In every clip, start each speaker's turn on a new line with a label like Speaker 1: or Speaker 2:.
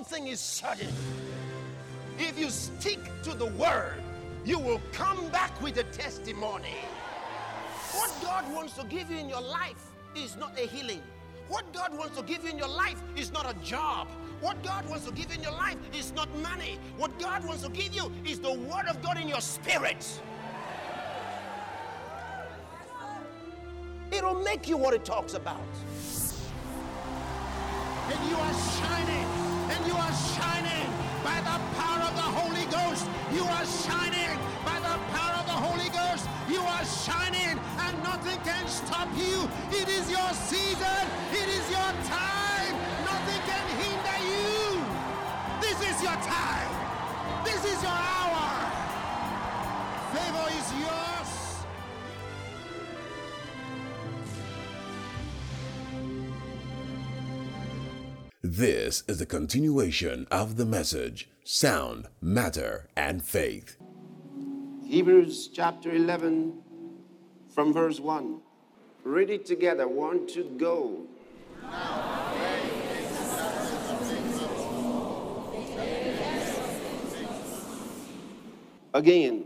Speaker 1: one thing is certain. If you stick to the word, you will come back with a testimony. What God wants to give you in your life is not a healing. What God wants to give you in your life is not a job. What God wants to give you in your life is not money. What God wants to give you is the word of God in your spirit. It'll make you what it talks about. And you are shining. And you are shining by the power of the Holy Ghost. You are shining by the power of the Holy Ghost. You are shining and nothing can stop you. It is your season. It is your time. Nothing can hinder you. This is your time. This is your hour. Favor is yours.
Speaker 2: This is the continuation of the message, Sound, Matter, and Faith.
Speaker 3: Hebrews chapter 11 from verse 1. Read it together. 1, 2, go. Again.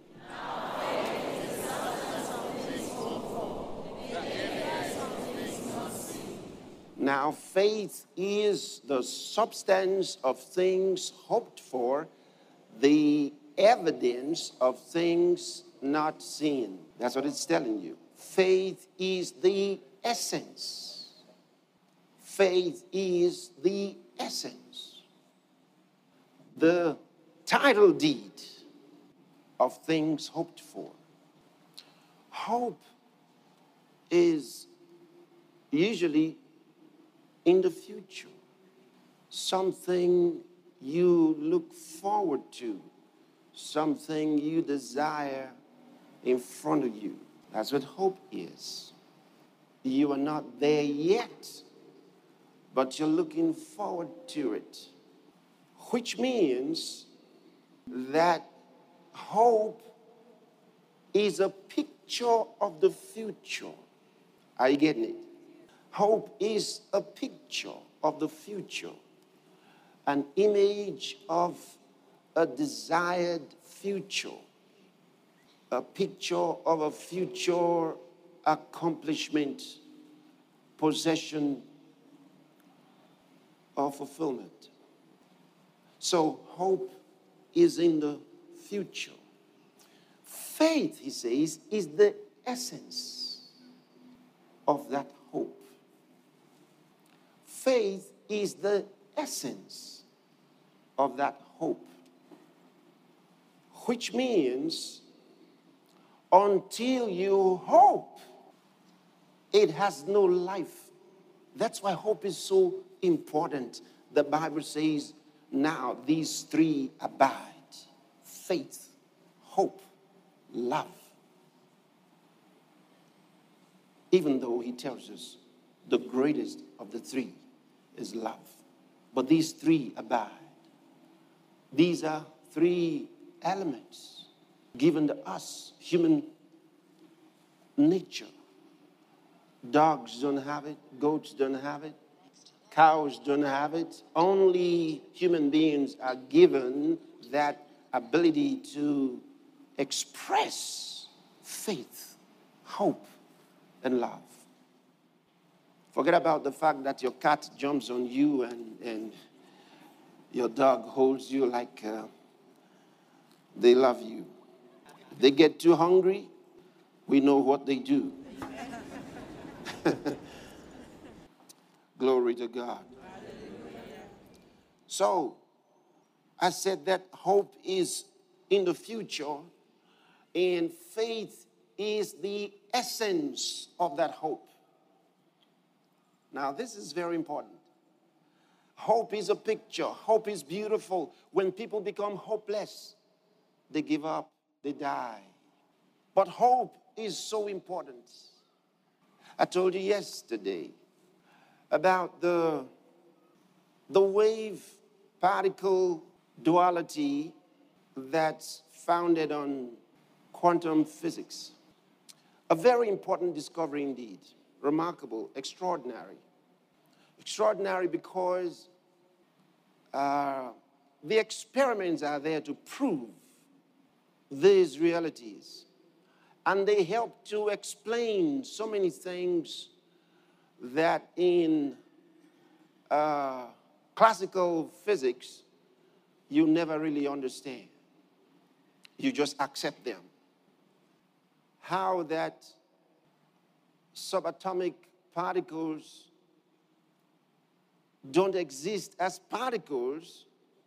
Speaker 3: Now, faith is the substance of things hoped for, the evidence of things not seen. That's what it's telling you. Faith is the essence. Faith is the essence. The title deed of things hoped for. Hope is usually in the future, something you look forward to, something you desire in front of you. That's what hope is. You are not there yet, but you're looking forward to it, which means that hope is a picture of the future. Are you getting it? Hope is a picture of the future, an image of a desired future, a picture of a future accomplishment, possession, or fulfillment. So hope is in the future. Faith, he says, is the essence of that hope. Faith is the essence of that hope, which means until you hope, it has no life. That's why hope is so important. The Bible says, now these three abide: faith, hope, love. Even though he tells us the greatest of the three is love. But these three abide. These are three elements given to us, human nature. Dogs don't have it. Goats don't have it. Cows don't have it. Only human beings are given that ability to express faith, hope, and love. Forget about the fact that your cat jumps on you and your dog holds you like they love you. They get too hungry, we know what they do. Glory to God. So, I said that hope is in the future, and faith is the essence of that hope. Now, this is very important. Hope is a picture. Hope is beautiful. When people become hopeless, they give up, they die. But hope is so important. I told you yesterday about the wave-particle duality that's founded on quantum physics. A very important discovery indeed. Remarkable, extraordinary. Extraordinary because the experiments are there to prove these realities. And they help to explain so many things that in classical physics you never really understand. You just accept them. How that subatomic particles don't exist as particles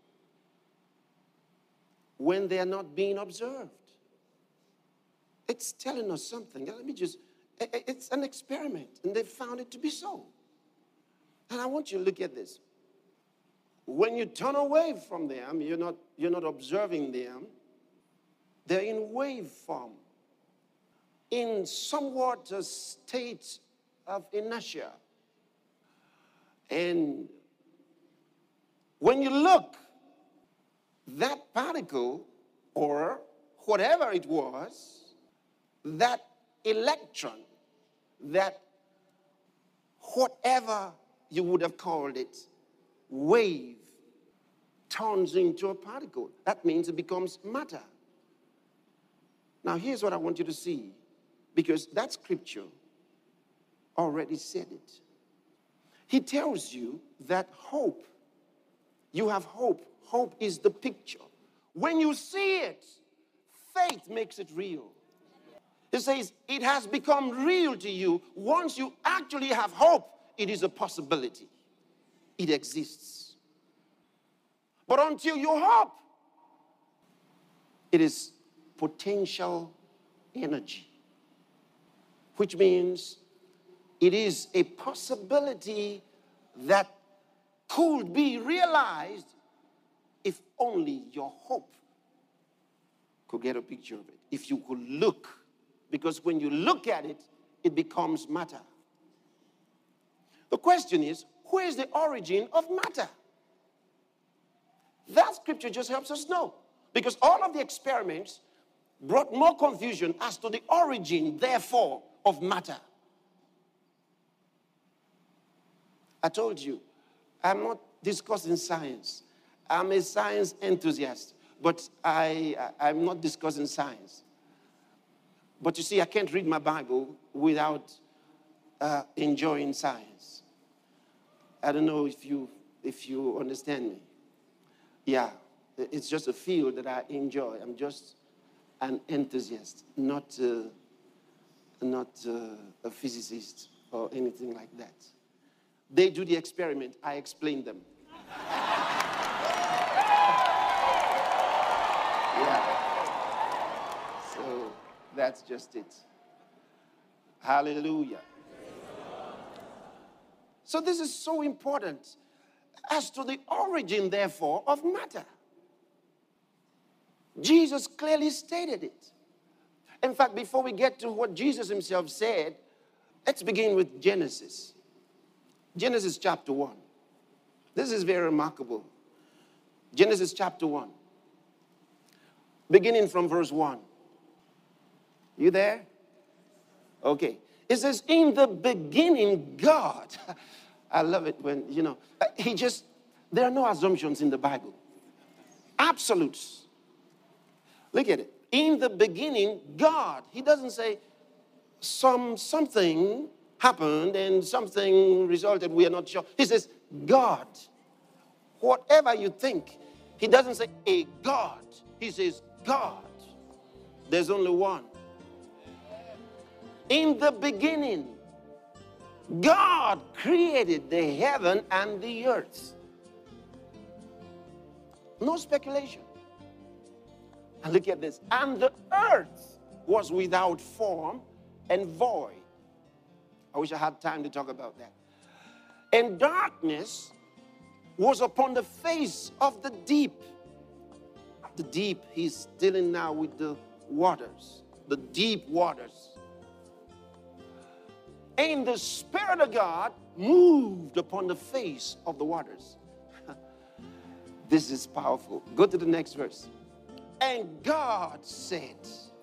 Speaker 3: when they are not being observed. It's telling us something. It's an experiment, and they found it to be so. And I want you to look at this. When you turn away from them, you're not observing them. They're in wave form, in somewhat a state of inertia. And when you look, that particle, or whatever it was, that electron, that whatever you would have called it, wave, turns into a particle. That means it becomes matter. Now, here's what I want you to see, because that scripture already said it. He tells you that hope, you have hope. Hope is the picture. When you see it, faith makes it real. He says it has become real to you. Once you actually have hope, it is a possibility. It exists. But until you hope, it is potential energy, which means it is a possibility that could be realized if only your hope could get a picture of it. If you could look, because when you look at it, it becomes matter. The question is, where is the origin of matter? That scripture just helps us know, because all of the experiments brought more confusion as to the origin, therefore, of matter. I told you, I'm not discussing science. I'm a science enthusiast, but I'm not discussing science. But you see, I can't read my Bible without enjoying science. I don't know if you understand me. Yeah, it's just a field that I enjoy. I'm just an enthusiast, not a physicist or anything like that. They do the experiment, I explain them. Yeah. So that's just it. Hallelujah. So this is so important as to the origin, therefore, of matter. Jesus clearly stated it. In fact, before we get to what Jesus himself said, let's begin with Genesis. Genesis chapter 1. This is very remarkable. Genesis chapter 1. Beginning from verse 1. You there? Okay. It says, in the beginning, God. I love it when, there are no assumptions in the Bible. Absolutes. Look at it. In the beginning, God. He doesn't say something happened and something resulted, we are not sure. He says, God. Whatever you think. He doesn't say a God. He says, God. There's only one. In the beginning, God created the heaven and the earth. No speculation. And look at this. And the earth was without form and void. I wish I had time to talk about that. And darkness was upon the face of the deep. The deep, he's dealing now with the waters, the deep waters. And the Spirit of God moved upon the face of the waters. This is powerful. Go to the next verse. And God said,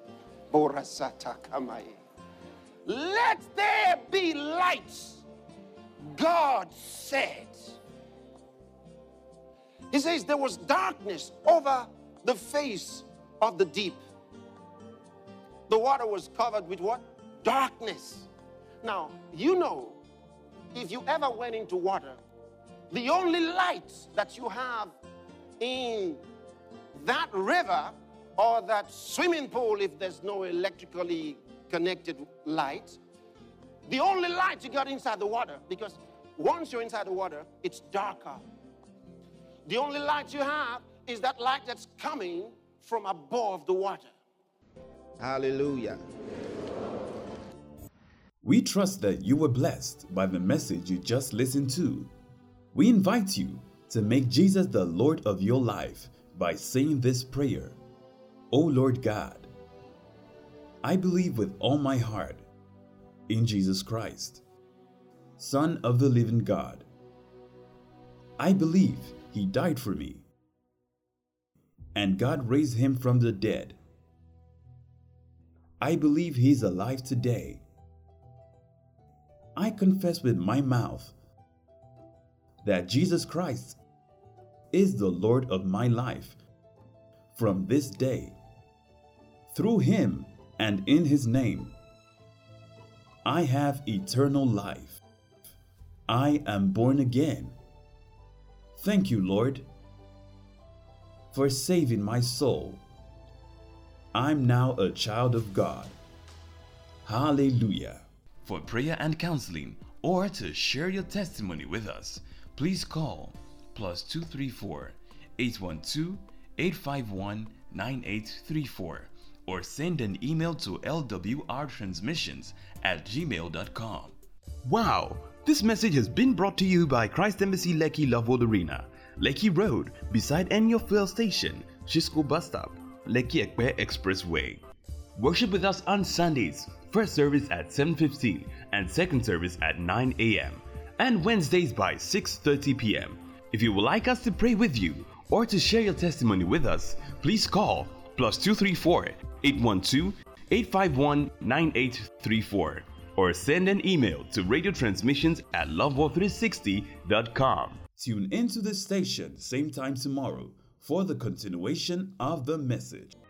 Speaker 3: let there be light. God said. He He says there was darkness over the face of the deep. The water was covered with what? Darkness. Now, you know, if you ever went into water, the only light that you have in that river or that swimming pool, if there's no electrically connected light, the only light you got inside the water, because once you're inside the water, it's darker. The only light you have is that light that's coming from above the water. Hallelujah.
Speaker 4: We trust that you were blessed by the message you just listened to. We invite you to make Jesus the Lord of your life by saying this prayer. O Lord God, I believe with all my heart in Jesus Christ, Son of the living God. I believe He died for me, and God raised Him from the dead. I believe He is alive today. I confess with my mouth that Jesus Christ is the Lord of my life from this day. Through Him and in His name, I have eternal life. I am born again. Thank you, Lord, for saving my soul. I'm now a child of God. Hallelujah.
Speaker 5: For prayer and counseling, or to share your testimony with us, please call +234 812 851 9834 or send an email to lwrtransmissions@gmail.com.
Speaker 6: Wow! This message has been brought to you by Christ Embassy Lekki Love World Arena, Lekki Road, beside Enyo Fuel Station, Shisco Bus Stop, Lekki Ekpe Expressway. Worship with us on Sundays, first service at 7:15 and second service at 9 a.m. and Wednesdays by 6:30 p.m. If you would like us to pray with you or to share your testimony with us, please call +234 812 851 9834 or send an email to radiotransmissions@loveworld360.com.
Speaker 4: Tune into this station same time tomorrow for the continuation of the message.